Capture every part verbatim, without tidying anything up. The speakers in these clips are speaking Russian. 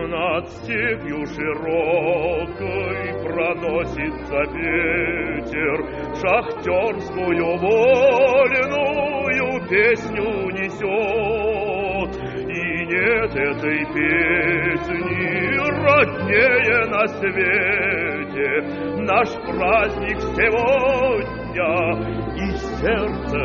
Над степью широкой проносится ветер, шахтерскую вольную песню несет. И нет этой песни роднее на свете. Наш праздник сегодня и сердце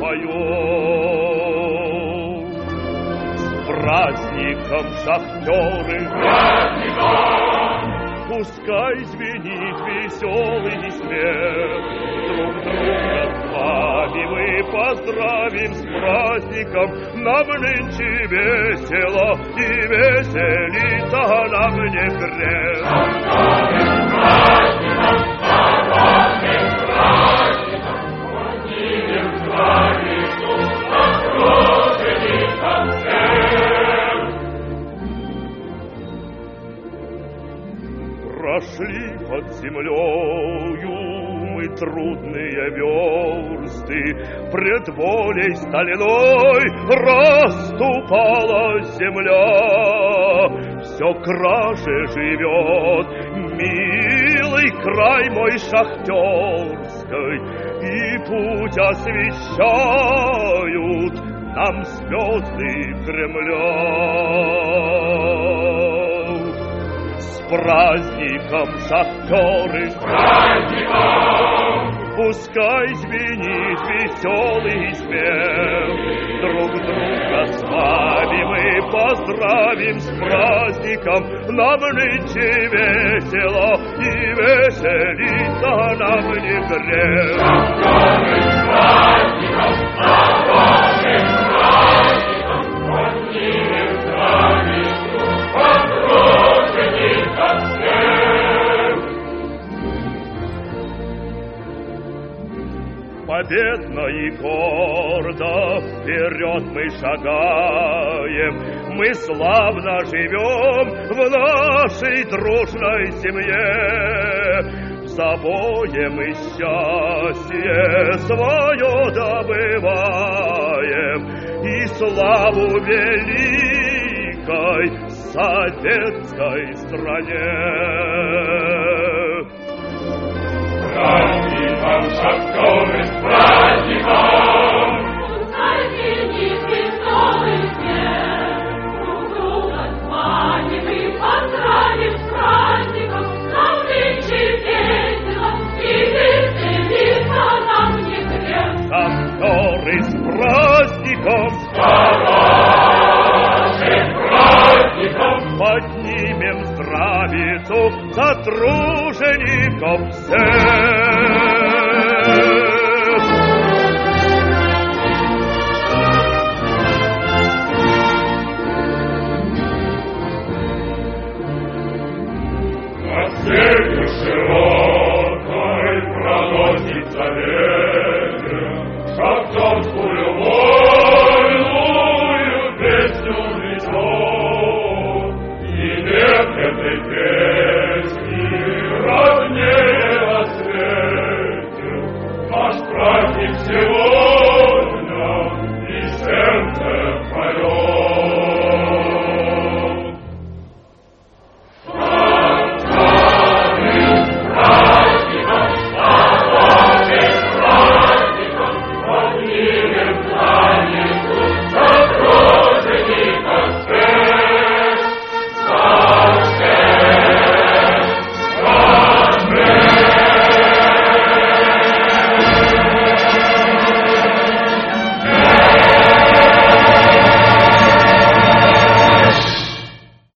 поет. С праздником, шахтеры! С праздником! Пускай звенит веселый смех. Друг друга с вами мы поздравим с праздником. Нам нынче весело и веселиться нам не грех. Шахтеры, с праздником! Здоровья, с праздником! Поднимем славицу, окруженикам всем! Прошли под землею мы трудные версты, пред волей стальной расступала земля. Все краше живет милый край мой шахтерской, и путь освещают нам звезды Кремля. С праздником, шахтеры! С праздником! Пускай звенит веселый смех. Друг друга с вами мы поздравим с праздником. Нам нынче весело и веселиться нам не грех. Шахтеры, с праздником! Здоровья, с праздником! Поднимем славицу, окруженикам всем! Победно и гордо вперед мы шагаем, мы славно живем в нашей дружной семье. В забое мы счастье свое добываем и славу великой советской стране. Праздником, шахтеры, с праздником! Пускай звенит веселый смех. Друг друга с вами мы поздравим с праздником. Нам нынче весело и веселиться нам не грех. Шахтеры, с праздником! С хорошим праздником! Поднимем здравицу за тружеников всех.